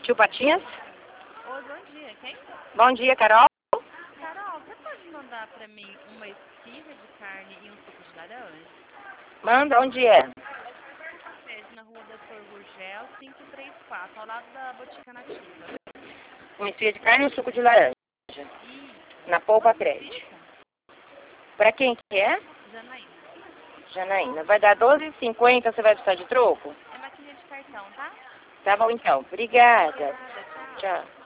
Tio Patinhas? Oi, bom dia. Quem? Bom dia, Carol. Carol, você pode mandar pra mim uma esfirra de carne e um suco de laranja? Manda, onde é? Na rua Doutor Gurgel, 534, ao lado da Botica Nativa. Uma esfirra de carne e um suco de laranja. Isso. Na Polpa Quanto Crédito. fica? Pra quem que é? Janaína. Janaína. Vai dar R$12,50, você vai precisar de troco? É maquininha de cartão, tá? Tá bom, então. Obrigada. Obrigada, tchau. Tchau.